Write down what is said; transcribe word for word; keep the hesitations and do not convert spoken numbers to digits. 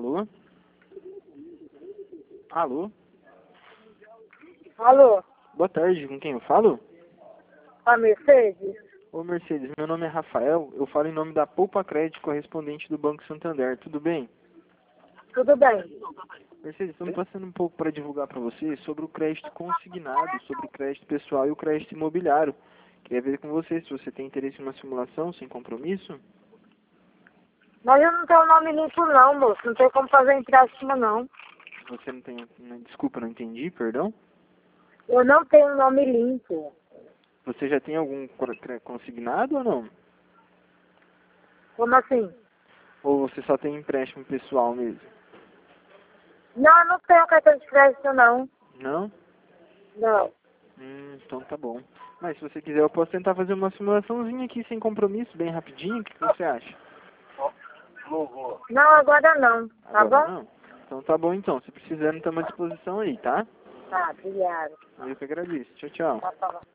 Alô? Alô? Alô? Boa tarde, com quem eu falo? A Mercedes? Ô Mercedes, meu nome é Rafael, eu falo em nome da Poupa Crédito, correspondente do Banco Santander, tudo bem? Tudo bem. Mercedes, estamos passando um pouco para divulgar para você sobre o crédito consignado, sobre o crédito pessoal e o crédito imobiliário. Queria ver com você se você tem interesse em uma simulação sem compromisso. Mas eu não tenho nome limpo não, moço. Não tem como fazer empréstimo não. Você não tem... Desculpa, não entendi, perdão? Eu não tenho nome limpo. Você já tem algum consignado ou não? Como assim? Ou você só tem empréstimo pessoal mesmo? Não, eu não tenho cartão de crédito não. Não? Não. Hum, então tá bom. Mas se você quiser eu posso tentar fazer uma simulaçãozinha aqui sem compromisso, bem rapidinho, o que você acha? Não, agora não. Tá Agora bom? não? Então tá bom então, se precisando estamos à disposição aí, tá? Tá, obrigada. Eu que agradeço. Tchau, tchau. Tá, tá bom.